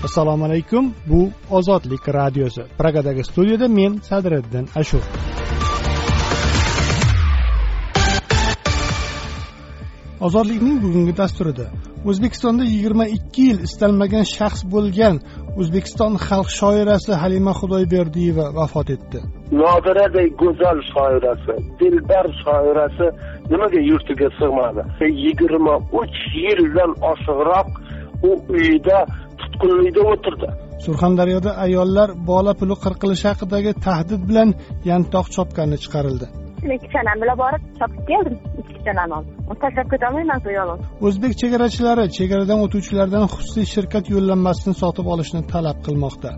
Assalomu alaykum. Bu Ozodlik radiosi. Pragadagi studiyada men Sadriddin Ashur. Ozodlikning bugungi dasturida O'zbekistonda 22 yil istalmagan shaxs bo'lgan O'zbekiston xalq shoirasi Halima Xudoyberdiyeva vafot etdi. Nodiraday go'zal shoirasi, dilbar shoirasi nimaga yurtiga sig'madi? 23 yildan oshiqroq u uyida tutqunlikda o'tirdi. Surxondaryoda ayollar bola puli qirqilishi haqidagi tahdid bilan yantoq chopgani chiqarildi. Ikki chanam bilan borib chopib keldim. Ikki chanam oldim. Tashlab ketaman zo'yolib. O'zbek chegarachilari chegaradan o'tuvchilardan xususiy shirkat yo'llanmasini sotib olishni talab qilmoqda.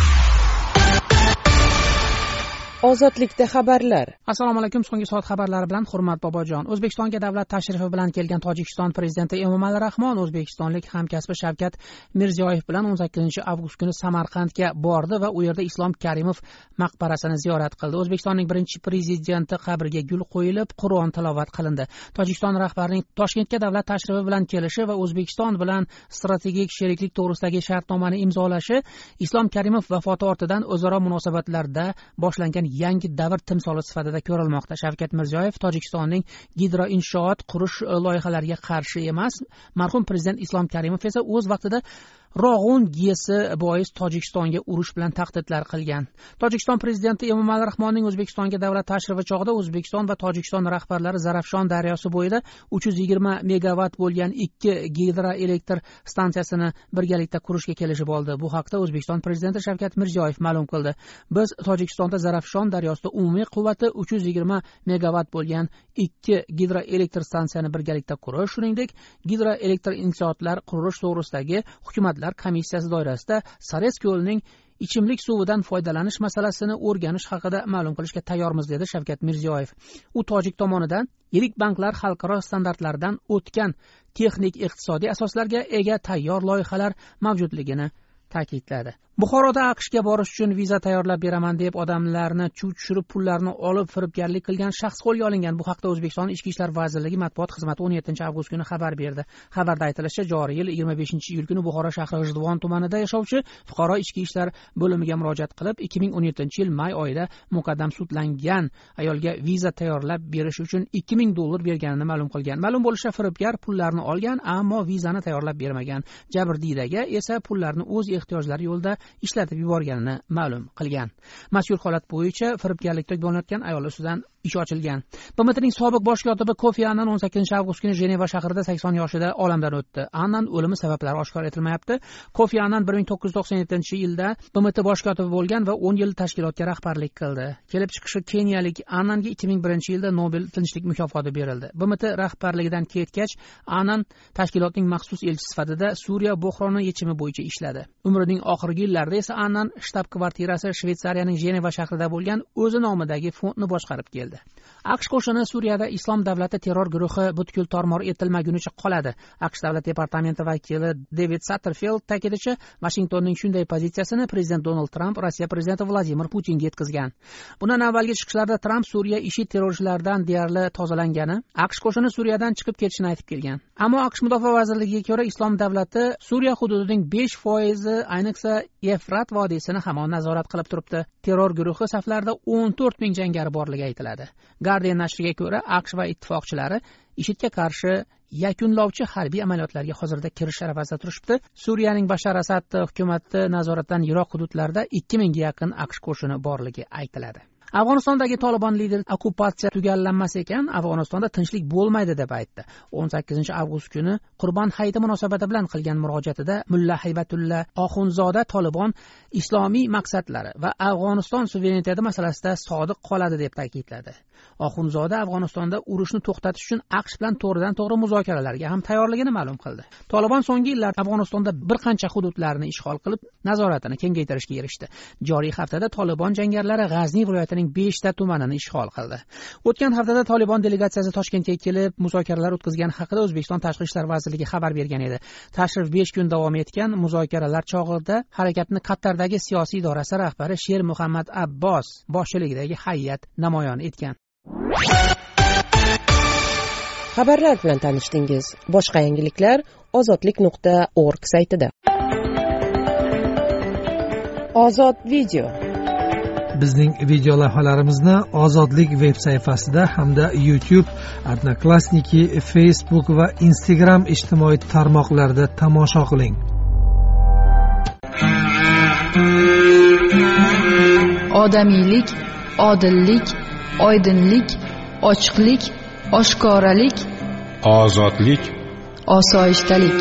Ozodlikda xabarlar. Assalomu alaykum. So'nggi soat xabarlari bilan Hurmat Bobojon. O'zbekistonga davlat tashrifi bilan kelgan Tojikiston prezidenti Emomali Rahmon o'zbekistonlik hamkasbi Shavkat Mirziyoyev bilan 18-avgust kuni Samarqandga bordi va u yerda Islom Karimov maqbarasini ziyorat qildi. O'zbekistonning birinchi prezidenti qabriga gul qo'yilib, Qur'on tilovat qilindi. Tojikiston rahbarining Toshkentga davlat tashrifi bilan kelishi va O'zbekiston bilan strategik sheriklik to'g'risidagi shartnomani imzolashi Islom Karimov vafoti ortidan o'zaro munosabatlarda boshlangan yangi davr timsoli sifatida ko'rilmoqda. Shavkat Mirziyoyev Tojikistonning gidroinshoot qurish loyihalariga qarshi emas. Marhum prezident Islom Karimov esa o'z vaqtida Rog'un giyesi bois Tojikistonga urush bilan tahdidlar qilgan. Tojikiston prezidenti Emomali Rahmonning O'zbekistonga davlat tashrifi chog'ida O'zbekiston va Tojikiston rahbarlari Zarafshon daryosi bo'yida 320 megavat bo'lgan 2 gidroelektr stansiyasini birgalikda qurishga kelishib oldi. Bu haqda O'zbekiston prezidenti Shavkat Mirziyoyev ma'lum qildi. Biz Tojikistonda Zarafshon daryosida umumiy quvvati 320 megavat bo'lgan 2 gidroelektr stansiyani birgalikda qurish, shuningdek, gidroelektr inshootlar qurish to'g'risidagi hukumatlar komissiyasi doirasida Sares ko'lining ichimlik suvidan foydalanish masalasini o'rganish haqida ma'lum qilishga tayyormiz, dedi Shavkat Mirziyoyev. U tojik tomonidan yirik banklar xalqaro standartlardan o'tgan texnik iqtisodiy asoslarga ega tayyor loyihalar mavjudligini ta'kidladi. Buxoroda AQShga borish uchun viza tayyorlab beraman deb odamlarni chuv tushirib pullarni olib firibgarlik qilgan shaxs qo'lga olingan. Bu haqda O'zbekiston Ichki ishlar vazirligi matbuot xizmati 17-avgust kuni xabar berdi. Xabarda aytilishicha, joriy yil 25-iyul kuni Buxoro shahri G'ijduvon tumanida yashovchi fuqaro ichki ishlar bo'limiga murojaat qilib, 2017-yil may oyida muqaddam sudlangan ayolga viza tayyorlab berish uchun $2000 berganini ma'lum qilgan. Ma'lum bo'lishicha, firibgar pullarni olgan, ammo vizani tayyorlab bermagan. Jabrdiydaga esa pullarni o'z ehtiyojlari yo'lida ishlatib yuborganini ma'lum qilgan. Mazkur holat bo'yicha firibgarlikda gumonlanayotgan ayol ustidan ish ochilgan. BMTning sobiq bosh kotibi Kofi Annan 18-avgust kuni Jeneva shahrida 80 yoshida olamdan o'tdi. Annan o'limi sabablari oshkor etilmayapti. Kofi Annan 1997-yilda BMT bosh kotibi bo'lgan va 10 yil tashkilotga rahbarlik qildi. Kelib chiqishi keniyalik Annanga 2001-yilda Nobel tinchlik mukofoti berildi. BMT rahbarligidan ketgach, Annan tashkilotning maxsus elchisi sifatida Suriya bo'hroni yechimi bo'yicha ishladi. Umrining oxirgi yillarida esa Annan shtab-kvartirasi Shveysariyaning Jeneva shahrida bo'lgan o'zi nomidagi fondni boshqarib keldi. AQSh qo'shini Suriyada Islom davlati terror guruhi butkul tormor etilmagunicha qoladi. AQSh davlat departamenti vakili David Satterfield ta'kidlashicha, Washingtonning shunday pozitsiyasini prezident Donald Trump Rossiya prezidenti Vladimir Putinga yetkazgan. Bundan avvalgi chiqishlarda Trump Suriya IShID terrorchilardan deyarli tozalangani, AQSh qo'shini Suriyadan chiqib ketishini aytib kelgan. Ammo AQSh mudofaa vazirligiga ko'ra, Islom davlati Suriya hududining 5%, ayniqsa Efrat vodiysini hamon nazorat qilib turibdi. Terror guruhi saflarida 14,000 jangari borligi aytiladi. Guardian nashriga ko'ra, AQSh va ittifoqchilari IShIDga qarshi yakunlovchi harbiy amaliyotlarga hozirda kirish arafasida turishibdi. Suriyaning Bashar Asad hukumati nazoratidan yiroq hududlarda 2000 ga yaqin AQSh qo'shini borligi aytiladi. Afg'onistondagi Tolibon lideri okkupatsiya tugallanmas ekan, Afg'onistonda tinchlik bo'lmaydi deb aytdi. 18-avgust kuni Qurbon hayiti munosabati bilan qilgan murojaatida Mulla Haybatulla Oxunzoda Tolibon islomiy maqsadlari va Afg'oniston suvereniteti masalasida sodiq qoladi deb ta'kidladi. Oxunzoda Afg'onistonda urushni to'xtatish uchun AQSh bilan to'g'ridan-to'g'ri muzokaralarga ham tayyorligini ma'lum qildi. Tolibon so'nggi yillarda Afg'onistonda bir qancha hududlarni ishg'ol qilib, nazoratini kengaytirishga erishdi. Joriy haftada Tolibon jangarilari G'azni viloyatining 5 ta tumanini ishg'ol qildi. O'tgan haftada Tolibon delegatsiyasi Toshkentga kelib, muzokaralar o'tkazgan haqida O'zbekiston Tashqi ishlar vazirligi xabar bergan edi. Tashrif 5 kun davom etgan muzokaralar chog'ida harakatni Qatardagi siyosiy idorasi rahbari Sher Muhammad Abbos boshchiligidagi hay'at namoyon etgan. Xabarlar bilan tanishdingiz. Boshqa yangiliklar ozodlik.org saytida. Ozod video. Bizning video lavhalarimizni Ozodlik veb sayfasida hamda YouTube, Odnoklassniki, Facebook va Instagram ijtimoiy tarmoqlarida tomosha qiling. Odamiylik, odillik, oydinlik, ochiqlik, oshkoralik, ozodlik, osoyishtalik.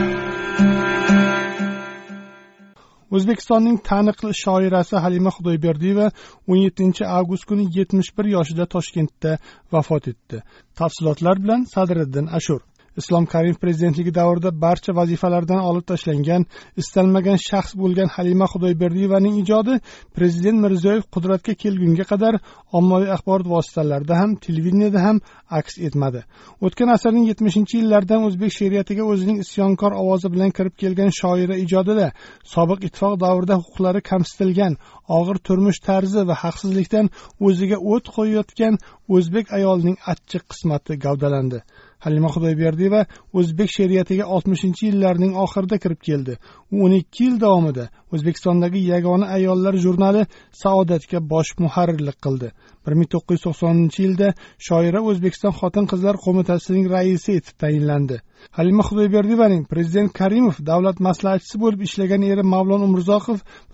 O'zbekistonning taniqli shoirasi Halima Xudoyberdiyeva 17-avgust kuni 71 yoshida Toshkentda vafot etdi. Tafsilotlar bilan Sadriddin Ashur. Islom Karimov prezidentligi davrida barcha vazifalardan olib tashlangan, istalmagan shaxs bo'lgan Halima Xudoyberdiyevaning ijodi prezident Mirziyoyev qudratga kelgunga qadar ommaviy axborot vositalarida ham, televideniyada ham aks etmadi. O'tgan asrning 70-yillardan o'zbek she'riyatiga o'zining isyonkor ovozi bilan kirib kelgan shoira ijodida sobiq ittifoq davrida huquqlari kamsitilgan, og'ir turmush tarzi va haqsizlikdan o'ziga o't qo'yayotgan o'zbek ayolining achchiq qismati gavdalandi. Halima Xudoyberdiyeva o'zbek she'riyatiga 60-yillarning oxirida kirib keldi. U 12 yil davomida O'zbekistondagi yagona ayollar jurnali Saodatga bosh muharrirlik qildi. 1990-yilda shoira O'zbekiston Xotin-qizlar qo'mitasining raisi etib tayinlandi. Halima Xudoyberdiyevaning prezident Karimov davlat maslahatchisi bo'lib ishlagan eri Mavlon Umurzoqov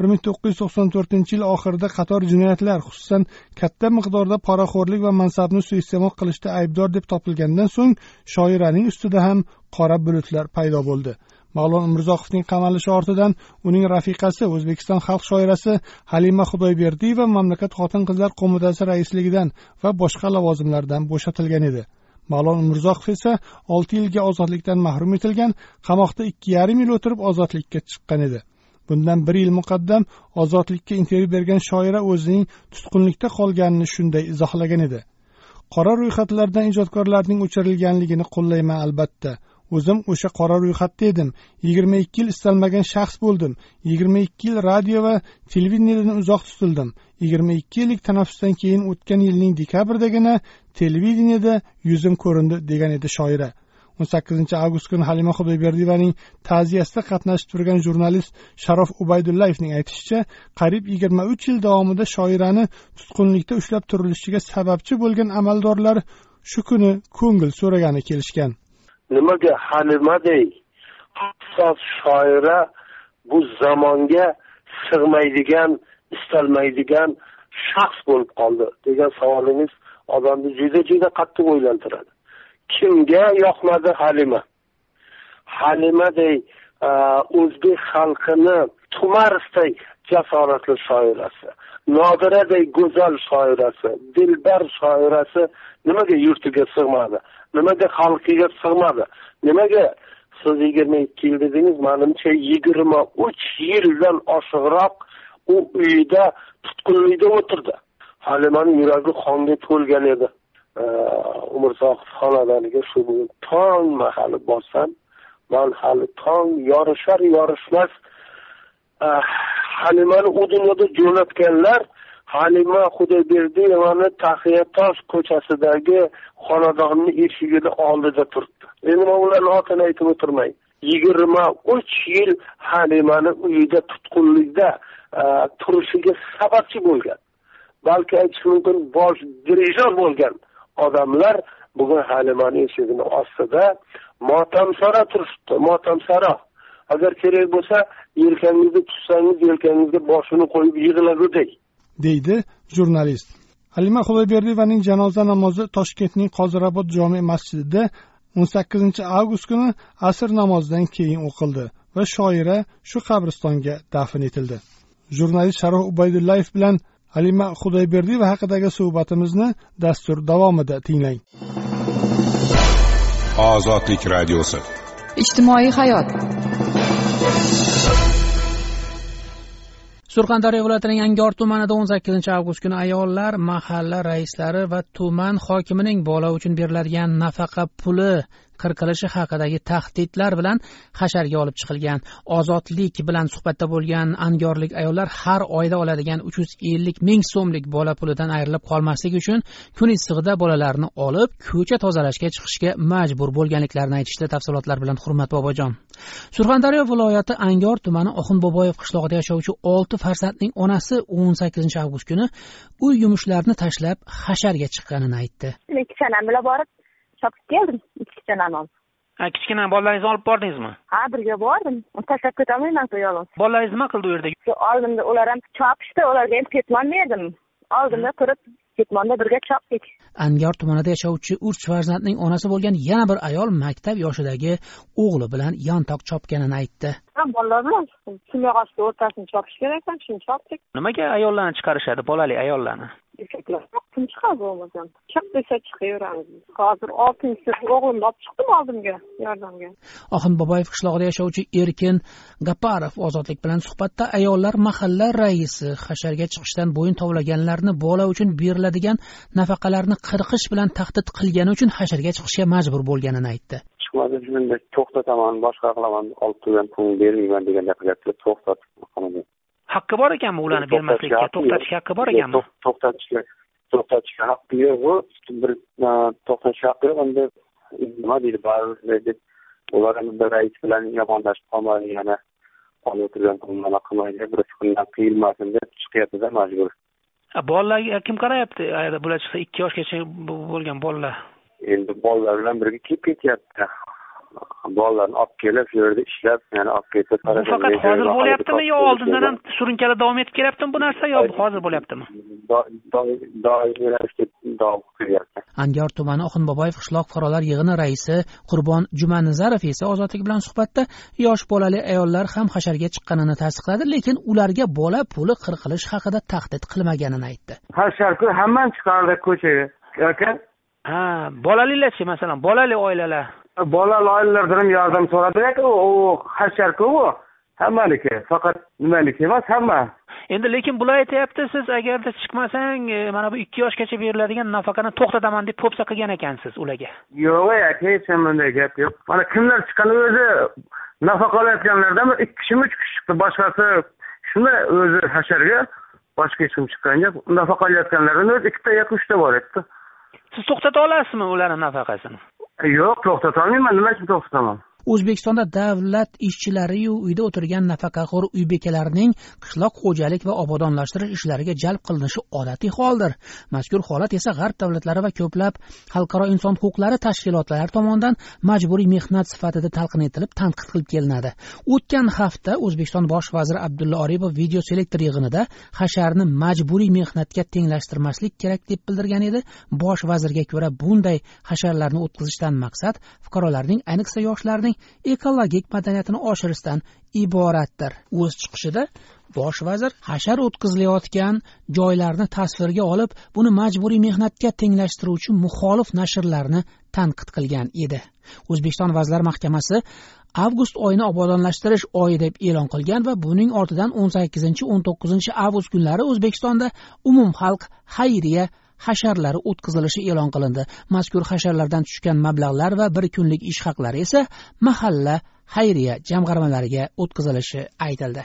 1994-yil oxirida qator jinoyatlar, xususan katta miqdorda poraxo'rlik va mansabni suiiste'mol qilishda aybdor deb topilgandan so'ng shoiraning ustida ham qora bulutlar paydo bo'ldi. Mavlon Umurzoqovning qamalishi ortidan uning rafiqasi O'zbekiston xalq shoirasi Halima Xudoyberdiyeva mamlakat xotin-qizlar qo'mitasi raisligidan va boshqa lavozimlardan bo'shatilgan edi. Mavlon Umurzoqov esa 6 yilga ozodlikdan mahrum etilgan, qamoqda 2,5 yil o'tirib ozodlikka chiqqan edi. Bundan 1 yil muqaddam ozodlikka intervyu bergan shoira o'zining tutqunlikda qolganini shunday izohlagan edi. Qora ro'yxatlardan ijodkorlarning o'chirilganligini qo'llayman albatta. O'zim o'sha qora ro'yxatda edim. 22 yil istalmagan shaxs bo'ldim. 22 yil radio va televideniyadan uzoq tutildim. 22 yillik tanaffusdan keyin o'tgan yilning dekabrdagina televideniyada yuzim ko'rindi degan edi shoira. 18-avgust kuni Halima Xudoyberdiyevaning ta'ziyasida qatnashib turgan jurnalist Sharof Ubaydullayevning aytishicha, qariyb 23 yil davomida shoirani tutqunlikda ushlab turilishiga sababchi bo'lgan amaldorlar shu kuni ko'ngil so'ragani kelishgan. Nimaga Halimaday hassos shoira bu zamonga sig'maydigan, istalmaydigan shaxs bo'lib qoldi degan savolingiz odamni juda qattiq o'ylantiradi. Kimga yoqmadi Halima? Halimaday o'zbek xalqini Tumarisday jasoratli shoirasi, Nodiraday go'zal shoirasi, Dilbar shoirasi nimaga yurtiga sig'madi? Nimaga xalqiga sig'madi? Nimaga siz 22 yil dedingiz, menimcha 23 yildan oshiqroq u uyida tutqunlikda o'tirdi. Halimaning yuragi qonga to'lgan edi. Umurzoqov xonadoniga shu bugun tong mahali borsam, men hali tong yorishmas Halimani u dunyoda jo'natganlar Halima Xudoyberdiyevani Taxiyatosh ko'chasidagi xonadonni eshigida oldida turibdi. Endi men ularning otini aytib o'tirmay. 23 yil Halimani uyida tutqunlikda turishiga sababchi bo'lgan. Balki aytish mumkin bosh dirijor bo'lgan odamlar bugun Halimani eshigini ostida motamsaro turibdi, motamsaro. Agar kerak bo'lsa, yelkangizga tutsangiz, yelkangizga boshini qo'yib yig'laguday, deydi jurnalist. Halima Xudoyberdiyevaning janoza namozi Toshkentning Qozirobod jome masjidida 18-avgust kuni asr namozidan keyin o'qildi va shoira shu qabristonga dafn etildi. Jurnalist Sharof Ubaydullayev bilan Halima Xudoyberdiyeva haqidagi suhbatimizni dastur davomida tinglang. Ozodlik radiosi. Ijtimoiy hayot. Surxondaryo viloyatining Angor tumanida 18-avgust kuni ayollar mahalla raislari va tuman hokimining bola uchun beriladigan nafaqa puli qirqilishi haqidagi tahdidlar bilan hasharga olib chiqilgan. Ozodlik bilan suhbatda bo'lgan angorlik ayollar har oyda oladigan 350 ming so'mlik bola pulidan ayrilib qolmasligi uchun kun issig'ida bolalarini olib ko'cha tozalashga chiqishga majbur bo'lganliklarini aytishdi. Tafsilotlar bilan Hurmat Bobojon. Surxondaryo viloyati Angor tumani Oxunboboyev qishlog'ida yashovchi 6 farzandning onasi 18 avgust kuni uy yumushlarini tashlab hasharga chiqqanini aytdi. Ikkichalam bilan borib chopib keldim, ikkichalam olib. Kichkina bolalaringizni olib bordingizmi? Ha, birga bordim. Tashlab ketaman yo'ldan. Bolalaringiz nima qildi u yerda? Oldimda ular ham chopishdi, ularga ham ketmon berdim. Oldimda turib ketmonda birga chopdik. Angor tumanida yashovchi 3 farzandning onasi bo'lgan yana bir ayol maktab yoshidagi o'g'li bilan yantoq chopganini aytdi. Bolalar bilan simyog'ochni o'rtasini chopish kerakmi? Shuni chopdik. Nimaga ayollarni chiqarishadi, bolali ayollarni? Erkaklar kim chiqadi bo'lmasam? Chiq desa chiqaveramiz. Hozir 6-sinf o'g'limni olib chiqdim oldimga, yordamga. Oxunboboyev qishlog'ida yashovchi Erkin Gaparov ozodlik bilan suhbatda ayollar mahalla raisi hasharga chiqishdan bo'yin tovlaganlarni bola uchun beriladigan nafaqalarni qirqish bilan tahdid qilgani uchun hasharga chiqishga majbur bo'lganini aytdi. Chiqmadi, shunda to'xtataman, boshqa qilaman, olib turgan pulni bermayman degan gaplarni to'xtatib qo'ydim. Haqqi bor ekanmi ularni bermaslikka? To'xtatish haqqi bor ekanmi? To'xtatishga haqqi yo'q. Bir to'xtatish haqqi yo'q. Endi nima deydi, baribir deb ularni bir rais bilan yomonlashib qolmadi, yana olib o'tirgan pulni qilmaydi, bir kundan qiyilmasin deb chiqyapti-da majbur. Bolalarga kim qarayapti? Bular chiqsa 2 yoshgacha bo'lgan bolalar. Endi bolalar bilan birga kelib ketyapti. Bolalarni olib kelib, shu yerda ishlab, yana olib ketib qarab. Faqat hozir bo'lyaptimi yo oldindan ham surunkali davom etib kelyaptimi bu narsa yo hozir bo'lyaptimi? Doimiy ravishda davom qilyapti. Angor tumani Oxunboboyev qishloq fuqarolar yig'ini raisi Qurbon Jumanazarov esa ozodlik bilan suhbatda yosh bolali ayollar ham hasharga chiqqanini tasdiqladi, lekin ularga bola puli qirqilish haqida tahdid qilmaganini aytdi. Hasharku hammani chiqardi ko'chaga. Yoki bolalilarchi, masalan, bolali oilalar. Bolali oilalardan ham yordam so'radi-ku, u hasharku u. Hammaliki, faqat nimaliki emas, hamma. Endi lekin bular aytayapti, siz agarda chiqmasang, mana bu 2 yoshgacha beriladigan nafaqani to'xtataman deb po'pisa qilgan ekansiz ularga. Yo'q, hech bunday gap yo'q. Mana kimlar chiqqani o'zi nafaqa olayotganlardan 2 kishi, 3 kishi chiqdi, boshqasi shuni o'zi hasharga boshqa hech kim chiqqan yo'q. Nafaqa olayotganlardan o'zi 2 ta yoki 3 ta bor edi. Siz to'xtata olasizmi ularning nafaqasini? Yo'q, to'xtata olmayman. Nima uchun to'xtataman? O'zbekistonda davlat ishchilari-yu uyda o'tirgan nafaqaxo'r uy bekalarining qishloq xo'jalik va obodonlashtirish ishlariga jalb qilinishi odatiy holdir. Mazkur holat esa G'arb davlatlari va ko'plab xalqaro inson huquqlari tashkilotlari tomonidan majburiy mehnat sifatida talqin etilib, tanqid qilib kelinadi. O'tgan hafta O'zbekiston bosh vaziri Abdulla Aripov video selektor yig'inida hasharni majburiy mehnatga tenglashtirmaslik kerak deb bildirgan edi. Bosh vazirga ko'ra bunday hasharlarni o'tkazishdan maqsad fuqarolarning, ayniqsa yoshlarning ekologik madaniyatini oshirishdan iboratdir. O'z chiqishida bosh vazir hashar o'tkazilayotgan joylarni tasvirga olib, buni majburiy mehnatga tenglashtiruvchi muxolif nashrlarni tanqid qilgan edi. O'zbekiston Vazirlar Mahkamasi avgust oyini obodonlashtirish oyi deb e'lon qilgan va buning ortidan 18-19 avgust kunlari O'zbekistonda umumxalq xayriya hasharlari o'tkazilishi e'lon qilindi. Mazkur hasharlardan tushgan mablag'lar va bir kunlik ish haqlari esa mahalla xayriya jamg'armalariga o'tkazilishi aytildi.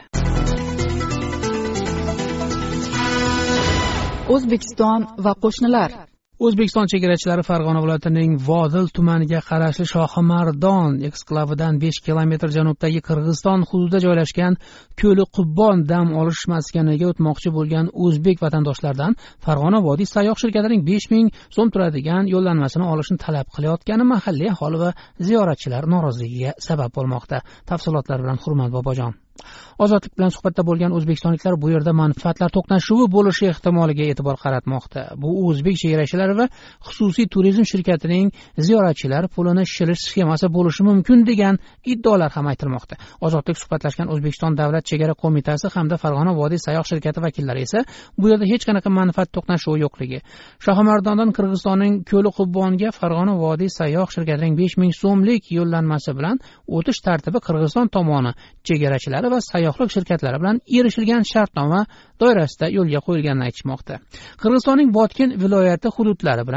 O'zbekiston va qo'shnilar. O'zbekiston chegarachilari Farg'ona viloyatining Vodil tumaniga qarashli Shohimardon eksklavidan 5 kilometr janubdagi Qirg'iziston hududida joylashgan Ko'li Qubbon dam olish maskaniga o'tmoqchi bo'lgan o'zbek vatandoshlardan Farg'ona vodiy sayyoh shirkatining 5000 so'm turadigan yo'llanmasini olishni talab qilayotgani mahalliy aholi va ziyoratchilar noroziligiga sabab bo'lmoqda. Tafsilotlar bilan Hurmat Bobojon. Ozodlik bilan suhbatda bo'lgan o'zbekistonliklar bu yerda manfaatlar to'qnashuvi bo'lishi ehtimoliga e'tibor qaratmoqda. Bu o'zbek chegarachilari va xususiy turizm shirkatining ziyoratchilar pulini shilish sxemasi bo'lishi mumkin degan iddaolar ham aytilmoqda. Ozodlik suhbatlashgan O'zbekiston Davlat chegara qo'mitasi hamda Farg'ona vodiy sayyoh shirkati vakillari esa bu yerda hech qanaqa manfaat to'qnashuvi yo'qligi, Shohimardondan Qirg'izistonning Ko'li Qubbonga Farg'ona vodiy sayyoh shirkatining 5000 so'mlik yo'llanmasi bilan o'tish tartibi Qirg'iziston tomoni chegarachilari va sayyohlik shirkatlari bilan erishilgan shartnoma doirasida yo'lga qo'yilganini aytishmoqda. Qirg'izistonning Botken viloyati hududlari bilan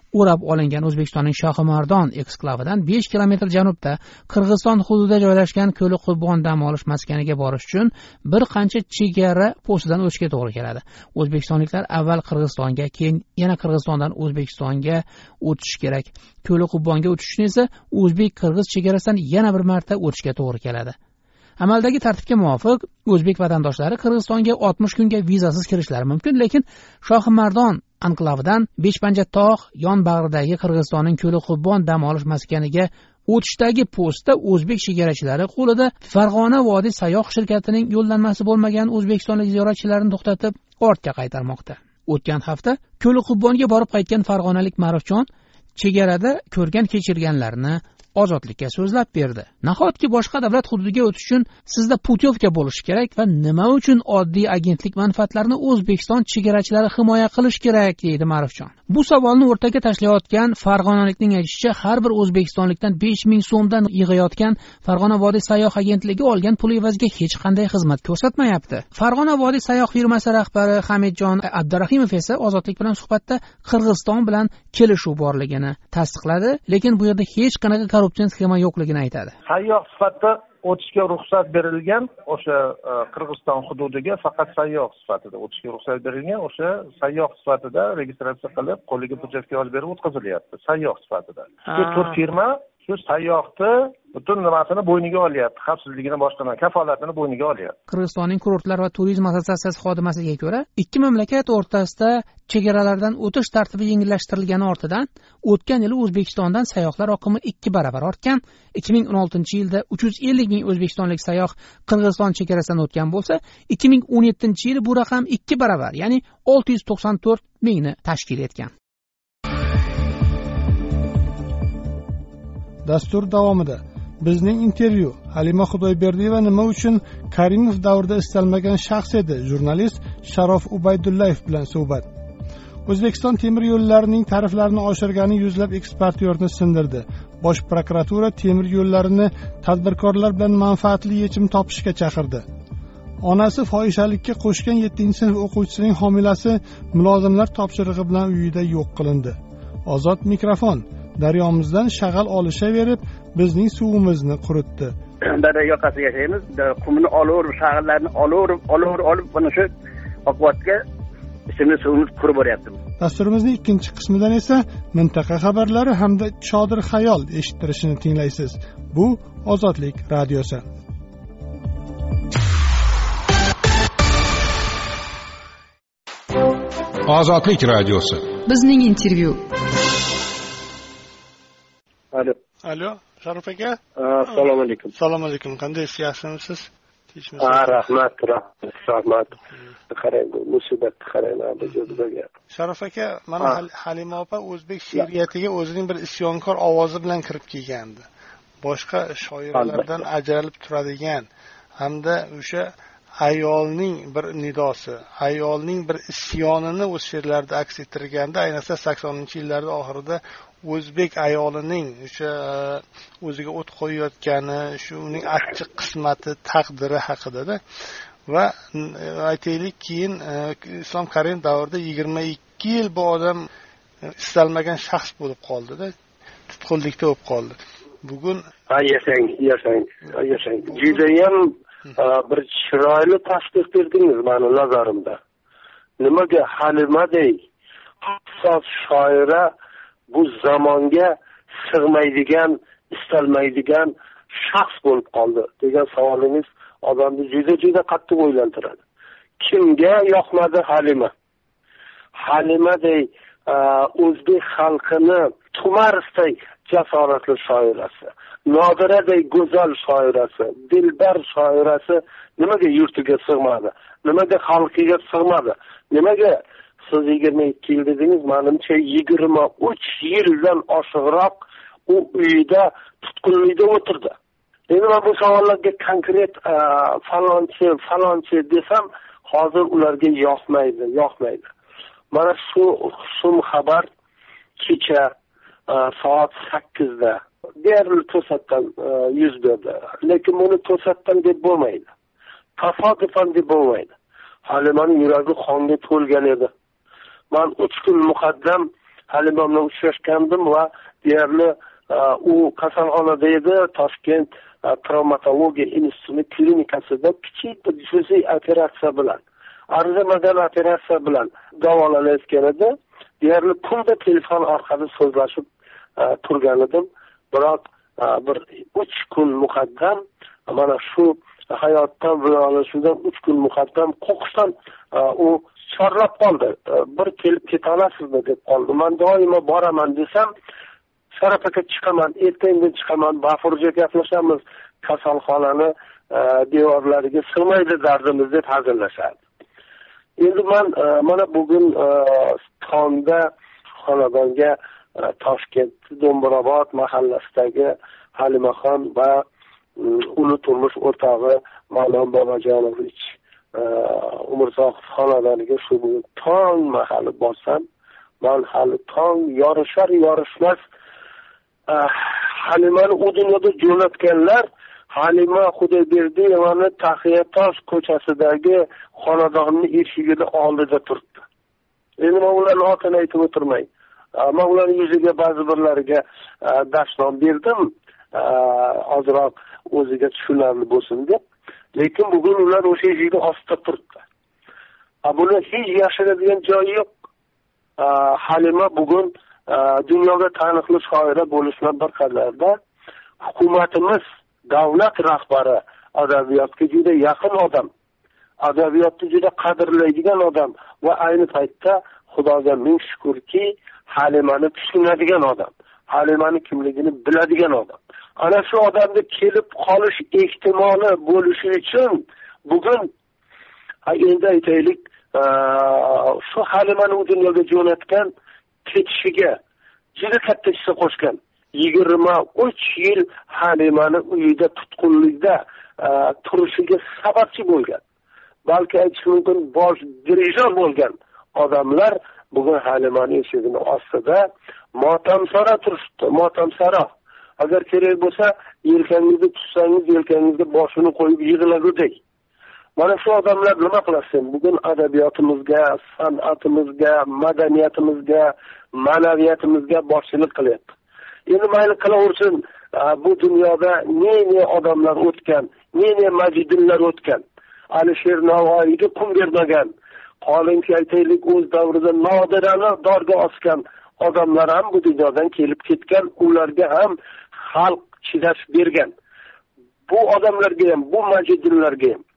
o'rab olingan O'zbekistonning Shohimardon eksklavidan 5 kilometr janubda Qirg'iziston hududida joylashgan Ko'li Qubbon dam olish maskaniga borish uchun bir qancha chegara postidan o'tishga to'g'ri keladi. O'zbekistonliklar avval Qirg'izistonga, keyin yana Qirg'izistondan O'zbekistonga o'tish kerak. Ko'li Qubbonga o'tish uchun esa o'zbek-qirg'iz chegarasidan yana bir marta o'tishga to'g'ri keladi. Amaldagi tartibga muvofiq o'zbek vatandoshlari Qirg'izistonga 60 kunga vizasiz kirishlari mumkin, lekin Shohimardon anklavidan Beshpanjatog' yonbag'ridagi Qirg'izistonning Ko'li Qubbon dam olish maskaniga o'tishdagi postda o'zbek chegarachilari qo'lida Farg'ona vodiy sayyoh shirkatining yo'llanmasi bo'lmagan o'zbekistonlik ziyoratchilarni to'xtatib, ortga qaytarmoqda. O'tgan hafta Ko'li Qubbonga borib qaytgan farg'onalik Ma'rufjon chegarada ko'rgan kechirganlarini Ozodlikka so'zlab berdi. Nahotki boshqa davlat hududiga o'tish uchun sizda putyovka bo'lishi kerak va nima uchun oddiy agentlik manfaatlarini O'zbekiston chegarachilari himoya qilish kerak, deydi Ma'rufjon. Bu savolni o'rtaga tashlayotgan farg'onalikning aytishicha, har bir o'zbekistonlikdan 5000 so'mdan yig'ayotgan Farg'ona vodiy sayyoh agentligi olgan pul evaziga hech qanday xizmat ko'rsatmayapti. Farg'ona vodiy sayyoh firmasi rahbari Hamidjon Abdurahimov esa Ozodlik bilan suhbatda Qirg'iziston bilan kelishuv borligini tasdiqladi, lekin bu yerda hech qanaqa korrupsion sxema yo'qligini aytadi. Sayyoh sifatida o'tishga ruxsat berilgan o'sha Qirg'iziston hududiga faqat sayyoh sifatida o'tishga ruxsat berilgan, o'sha sayyoh sifatida registratsiya qilib, qo'liga putyovka olib berib o'tkazilyapti, sayyoh sifatida. Shu to'rt firma shu sayyohni butun nimasini bo'yniga olyapti, xavfsizligini boshqarma, kafolatini bo'yniga olyapti. Qirg'izistonning Kurortlar va turizm assotsiatsiyasi xodimasiga ko'ra, ikki mamlakat o'rtasida chegaralardan o'tish tartibi yengillashtirilgani ortidan o'tgan yili O'zbekistondan sayyohlar oqimi 2 barobar ortgan. 2016-yilda 350 ming o'zbekistonlik sayyoh Qirg'iziston chegarasidan o'tgan bo'lsa, 2017-yili bu raqam 2 barobar, ya'ni 694 mingni tashkil etgan. Dastur davomida bizning intervyu Halima Xudoyberdiyeva nima uchun Karimov davrida istalmagan shaxs edi? Jurnalist Sharof Ubaydullayev bilan suhbat. O'zbekiston temir yo'llarining tariflarini oshirgani yuzlab eksportyorni sindirdi. Bosh prokuratura temir yo'llarini tadbirkorlar bilan manfaatli yechim topishga chaqirdi. Onasi fohishalikka qo'shgan 7-sinf o'quvchisining homilasi mulozimlar topshirig'i bilan uyida yo'q qilindi. Ozod mikrofon daryomizdan shag'al olishaverib, bizning suvimizni quritdi. Daryo yoqasida yashaymiz. Qumni olaverib, shag'allarni olaverib, mana shu oqibatga ichimlik suvimiz qurib boryapti. Dasturimizning ikkinchi qismidan esa mintaqa xabarlari hamda Chodir xayol eshittirishini tinglaysiz. Bu Ozodlik radiosi. Ozodlik radiosi. Bizning intervyu. Alo, Sharof aka. Assalomu alaykum. Assalomu alaykum. Qandaysiz, yaxshimisiz? Rahmat. Qarang, musibatni qarang, bu jo'raga. Sharof aka, mana Halima opa o'zbek she'riyatiga o'zining bir isyonkor ovozi bilan kirib kelgandi. Boshqa shoirlardan ajralib turadigan hamda o'sha ayolning bir nidosi, ayolning bir isyonini o'z she'rlarida aks ettirganda, ayniqsa 80-yillar oxirida o'zbek ayolining o'sha o'ziga o't qo'yayotgani, shu uning achchiq qismati, taqdiri haqida-da. Va aytaylik, keyin Islom Karimov davrida 22 yil bu odam istalmagan shaxs bo'lib qoldi-da, tutqunlikda bo'lib qoldi. Bugun yashang. Judayam bir chiroyli tasdiq berdingiz meni nazarimda. Nimaga Halimadek hassos shoira bu zamonga sig'maydigan, istalmaydigan shaxs bo'lib qoldi degan savolingiz odamni juda qattiq o'ylantiradi. Kimga yoqmadi Halima? Halimadek o'zbek xalqini Tumarisday jasoratli shoirasi, Nodiraday go'zal shoirasi, dilbar shoirasi nimaga yurtiga sig'madi? Nimaga xalqiga sig'madi? Nimaga siz 22 yil dedingiz, menimcha 23 yildan oshiqroq u uyida tutqunlikda o'tirdi. Endi men bu savollarga konkret falonchi desam, hozir ularga yoqmaydi. Mana shu shum xabar kecha soat 8da deyarli to'satdan yuz berdi. Lekin buni to'satdan deb bo'lmaydi. Tasodifan deb bo'lmaydi. Halimaning yuragi qonga to'lgan edi. Men 3 kun muqaddam Halima bilan uchrashgandim va deyarli u kasalxonada edi. Toshkent travmatologiya instituti klinikasida kichik bir xususiy operatsiya bilan, arzimagan operatsiya bilan davolanayotgan edi. Deyarli kunda telefon orqali so'zlashib turgan edim. Biroq bir 3 kun muqaddam mana shu hayotdan vidolashidan 3 kun muqaddam qo'qqisdan u chorlab qoldi. Bir kelib keta olasizmi deb qoldi. Men doimo boraman desam, Sharaf aka chiqaman, ertangi chiqaman, bafurja gaplashamiz, kasalxonani devorlariga sig'maydi dardimiz deb hazillashadi. Endi men mana bugun tongda xonadonga Toshkent Do'mbirobod mahallasidagi Halimaxon va uni turmush o'rtog'i Ma'lum Bobojonovich Umurzoqov xonadoniga shu bugun tong mahali borsam, men hali tong yorishmas Halimani u dunyoda jo'natganlar Halima Xudoyberdiyevani Taxiyatosh ko'chasidagi xonadonni eshigida oldida turibdi. Endi men ularni otini aytib o'tirmay, men ularning yuziga ba'zi birlariga dashnom berdim, ozroq o'ziga tushunarli bo'lsin deb. Lekin bugun ular o'sha eshikni ostida turibdi. Buni hech yashiradigan joyi yo'q. Halima bugun dunyoga taniqli shoira bo'lishdan bir qadarda hukumatimiz, davlat rahbari adabiyotga juda yaqin odam, adabiyotni juda qadrlaydigan odam va ayni paytda Xudoga ming shukrki, Halimani tushunadigan odam, Halimani kimligini biladigan odam. Ana shu odamga kelib qolish ehtimoli bo'lishi uchun bugun endi aytaylik, shu Halimani u dunyoga jo'natgan ketishiga juda katta hissa qo'shgan. 23 yil Halimani uyida tutqunlikda turishiga sababchi bo'lgan. Balki aytish mumkin bosh dirijor bo'lgan odamlar bugun Halimani eshigini ostida motamsaro turishdi, motamsaro. Agar kerak bo'lsa, yelkangizni tutsangiz, yelkangizga boshini qo'yib yig'lagudek. Mana shu odamlar nima qilasin? Bugun adabiyotimizga, san'atimizga, madaniyatimizga, ma'naviyatimizga boshchilik qilyapti. Endi mayli qilaversin, bu dunyoda ne odamlar o'tgan, ne majidillar o'tgan. Alisher Navoiyga qum bermagan, qolinki aytaylik o'z davrida Nodirani dorga osgan odamlar ham bu dunyodan kelib ketgan, ularga ham xalq chidash bergan. Bu odamlarga ham, bu majidillarga ham,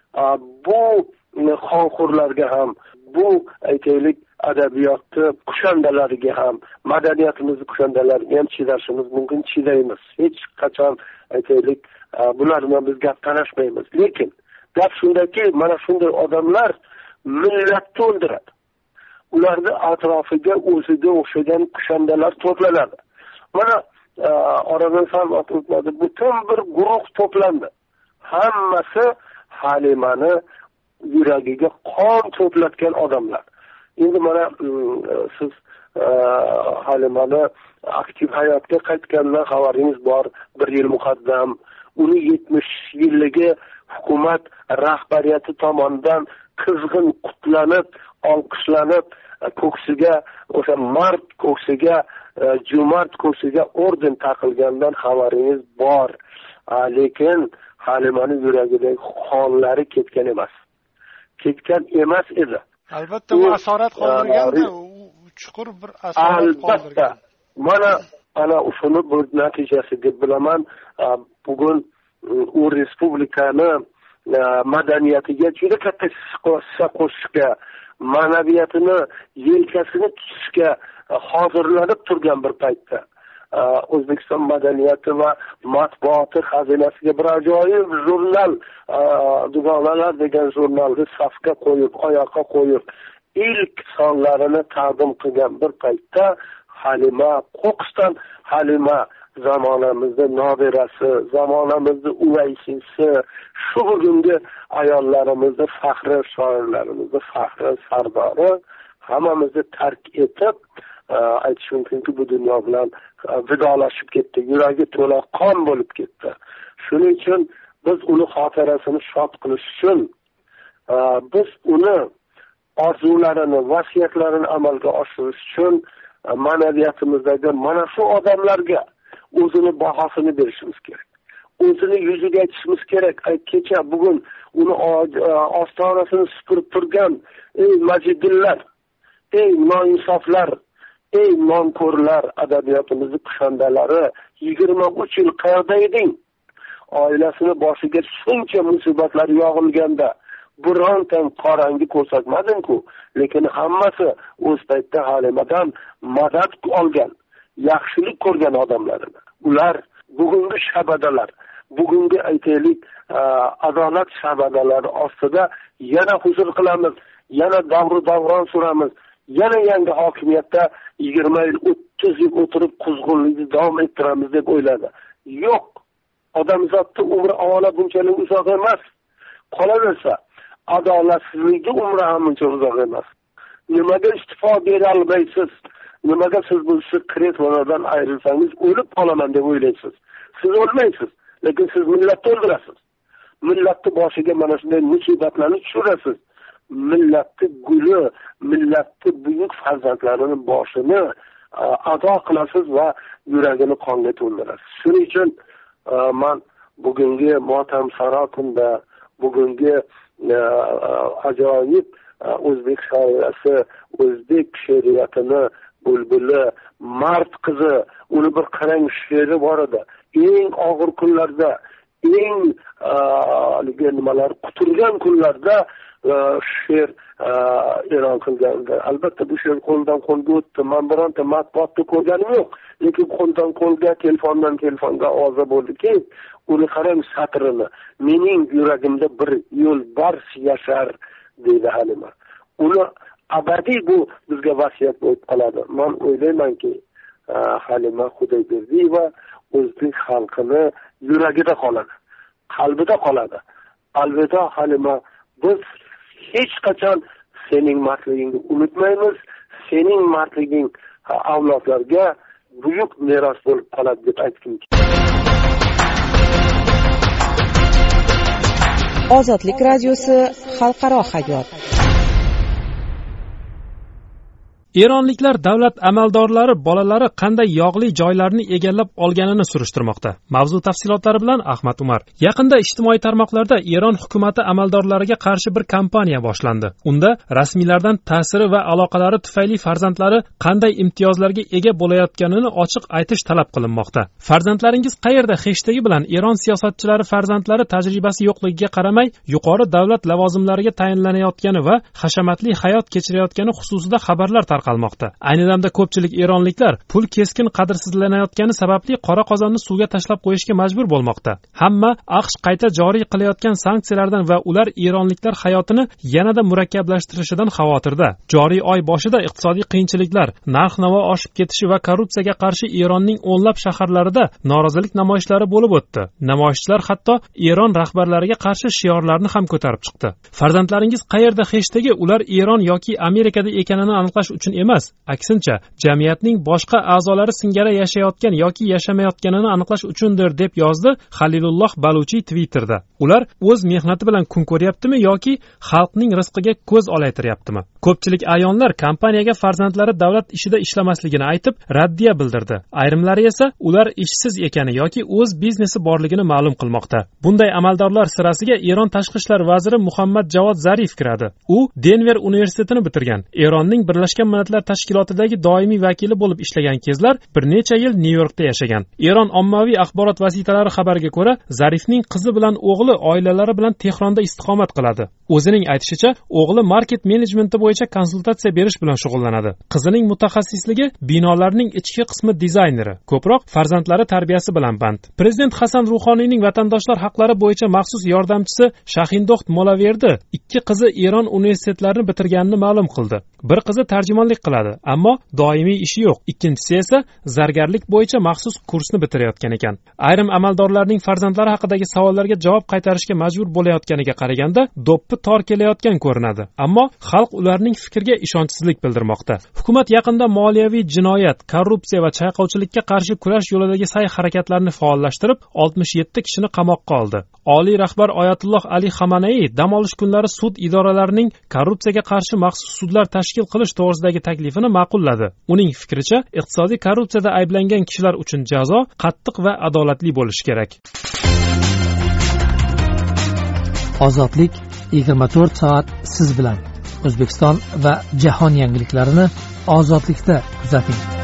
bu xonxo'rlarga ham, bu aytaylik adabiyotni kushandalariga ham, madaniyatimizni kushandalariga ham chidashimiz mumkin, chidaymiz. Hech qachon aytaylik bular bilan biz gap talashmaymiz. Lekin gap shundaki, mana shunday odamlar millatni o'ldiradi. Ularni atrofiga o'ziga o'xshagan kushandalar to'planadi. Mana oradan sal o'tmadi, butun bir guruh to'plandi. Hammasi Halimani yuragiga qon to'platgan odamlar. Endi mana siz Halimani aktiv hayotga qaytgandan xabaringiz bor. 1 yil muqaddam uni 70 yilligi hukumat rahbariyati tomonidan qizg'in qutlanib, olqishlanib, ko'ksiga o'sha mard ko'ksiga, jo'mart ko'ksiga orden taqilgandan xabaringiz bor. Lekin Halimani yuragidagi qonlari ketgan emas. Ketgan emas edi. Albatta u asorat qoldirganda, u chuqur bir asorat qoldirgan. Mana ana shuni bir natijasi deb bilaman. Bugun u respublikani madaniyatiga juda katta hissa qo'shishga, ma'naviyatini yelkasini tutishga hozirlanib turgan bir paytda O'zbekiston madaniyati va matbuoti xazinasiga bir ajoyib jurnal, Dugonalar degan jurnalni safga qo'yib, oyoqqa qo'yib, ilk sonlarini taqdim qilgan bir paytda Halima, Qo'qqisdan Halima zamonamizda nobirasi, zamonamizda uvaysisi, shu bugungi ayollarimizni faxri, shoirlarimizni faxri, sardori hammamizni tark etib, aytish mumkinki bu dunyo bilan vidolashib ketdi, yuragi to'la qon bo'lib ketdi. Shuning uchun biz uni xotirasini shod qilish uchun, biz uni orzularini, vasiyatlarini amalga oshirish uchun ma'naviyatimizdagi mana shu odamlarga o'zini bahosini berishimiz kerak. O'zini yuziga aytishimiz kerak. Kecha bugun uni ostonasini supurib turgan ey majidillar, ey noinsoflar, ey nonko'rlar, adabiyotimizni kushandalari, 23 yil qayerda eding? Oilasini boshiga shuncha musibatlar yog'ilganda birontang qorangi ko'rsatmading-ku, lekin hammasi o'z paytda Halimadan madad olgan, yaxshilik ko'rgan odamlar. Ular bugungi shabadalar, bugungi aytaylik adolat shabadalari ostida yana huzur qilamiz, yana davron suramiz, yana yangi hokimiyatda 20 yil 30 yil o'tirib quzg'unlikni davom ettiramiz deb o'yladi. Yo'q, odamzodning umri avvalo bunchalik uzoq emas. Qolaversa, adolatsizlikning umri ham buncha uzoq emas. Nimaga istiqo bera olmaysiz? Nimaga siz bu kretlardan ayrilsangiz o'lib qolaman deb o'ylaysiz? Siz o'lmaysiz, lekin siz millatni o'ldirasiz. Millatning boshiga mana shunday musibatlarni tushirasiz. Millatning guli, millatning buyuk farzandlarining boshini ado qilasiz va yuragini qonga to'ldirasiz. Shuning uchun men bugungi motamsaro kunda, bugungi ajoyib o'zbek shoirasi, o'zbek she'riyatini bulbuli, mard qizi, uni bir qarang she'ri bor edi. Eng og'ir kunlarda, eng nimalar quturgan kunlarda she'r e'lon qilgandi. Albatta bu she'r qo'ldan qo'lga o'tdi. Men bironta matbuotda ko'rganim yo'q, lekin qo'ldan qo'lga, telefondan telefonga ovoza bo'ldiki, uni qarang satrini. Mening yuragimda bir yo'lbars yashar deydi Halima. Uni abadiy bu bizga vasiyat bo'lib qoladi. Men o'ylaymanki, Halima Xudoyberdiyeva o'zbek xalqini yuragida qoladi, qalbida qoladi. Alvido Halima, biz hech qachon sening mardligingni unutmaymiz. Sening mardliging avlodlarga buyuk meros bo'lib qoladi deb aytdim. Ozodlik radiosi xalqaro hayot. Eronliklar davlat amaldorlari bolalari qanday yog'li joylarni egallab olganini surishtirmoqda. Mavzu tafsilotlari bilan Ahmad Umar. Yaqinda ijtimoiy tarmoqlarda Eron hukumati amaldorlariga qarshi bir kampaniya boshlandi. Unda rasmiylardan ta'siri va aloqalari tufayli farzandlari qanday imtiyozlarga ega bo'layotganini ochiq aytish talab qilinmoqda. Farzandlaringiz qayerda hashtagi bilan Eron siyosatchilari farzandlari tajribasi yo'qligiga qaramay yuqori davlat lavozimlariga tayinlanayotgani va hashamatli hayot kechirayotgani xususida xabarlar tarqalmoqda. Ayni damda ko'pchilik eronliklar pul keskin qadrsizlanayotgani sababli qora qozonni suvga tashlab qo'yishga majbur bo'lmoqda. Hamma AQSh qayta joriy qilayotgan sanksiyalardan va ular eronliklar hayotini yanada murakkablashtirishidan xavotirda. Joriy oy boshida iqtisodiy qiyinchiliklar, narx-navo oshib ketishi va korrupsiyaga qarshi Eronning o'nlab shaharlarida norozilik namoyishlari bo'lib o'tdi. Namoyishchilar hatto Eron rahbarlariga qarshi shiorlarni ham ko'tarib chiqdi. Farzandlaringiz qayerda hashtagi ular Eron yoki Amerikada ekanini aniqlash uchun emas, aksincha jamiyatning boshqa a'zolari singari yashayotgan yoki yashamayotganini aniqlash uchundir deb yozdi Halilulloh Baluchiy Twitterda. Ular o'z mehnati bilan kun ko'ryaptimi yoki xalqning rizqiga ko'z olaytiryaptimi? Ko'pchilik ayonlar kompaniyaga farzandlari davlat ishida ishlamasligini aytib raddiya bildirdi. Ayrimlari esa ular ishsiz ekani yoki o'z biznesi borligini ma'lum qilmoqda. Bunday amaldorlar sirasiga Eron tashqi ishlar vaziri Muhammad Javod Zarif kiradi. U Denver universitetini bitirgan. Eronning Birlashgan Millatlar Tashkilotidagi doimiy vakili bo'lib ishlagan kezlar bir necha yil Nyu-Yorkda yashagan. Eron ommaviy axborot vositalari xabariga ko'ra, Zarifning qizi bilan o'g'li oilalari bilan Tehronda istiqomat qiladi. O'zining aytishicha, o'g'li market menejmenti bo'yicha konsultatsiya berish bilan shug'ullanadi. Qizining mutaxassisligi binolarning ichki qismi dizayneri, ko'proq farzandlari tarbiyasi bilan band. Prezident Hasan Ruhoniyning vatandoshlar haqlari bo'yicha maxsus yordamchisi Shahindoxt Molaverdi ikki qizi Eron universitetlarini bitirganini ma'lum qildi. Bir qizi tarjimonlik qiladi, ammo doimiy ishi yo'q. Ikkinchisi esa zargarlik bo'yicha maxsus kursni bitirayotgan ekan. Ayrim amaldorlarning farzandlari haqidagi savollarga javob qaytarishga majbur bo'layotganiga qaraganda do'ppi tor kelayotgan ko'rinadi. Ammo xalq ularning fikriga ishonchsizlik bildirmoqda. Hukumat yaqinda moliyaviy jinoyat, korrupsiya va chayqovchilikka qarshi kurash yo'lidagi sa'y-harakatlarni faollashtirib, 67 kishini qamoqqa oldi. Oliy rahbar Oyatulloh Ali Xamenei dam olish kunlari sud idoralarining korrupsiyaga qarshi maxsus sudlar tashkil qilish to'g'risidagi yangi taklifini ma'qulladi. Uning fikricha, iqtisodiy korrupsiyada ayblangan kishilar uchun jazo qattiq va adolatli bo'lishi kerak. Ozodlik 24 soat siz bilan. O'zbekiston va jahon yangiliklarini ozodlikda kuzating.